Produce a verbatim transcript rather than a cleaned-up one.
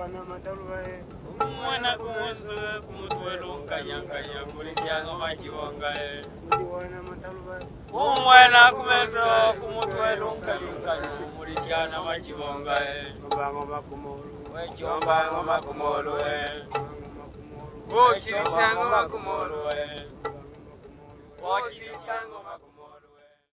Umwana kumunzwe kumutwelo nkanyanganya kulisiano machibonga e. Umwana kumenzo kumutwelo nkanyanganya kulisiano machibonga e. Wechomba ngoma kumolo e. Wo chirisango makumolo e. Wo chirisango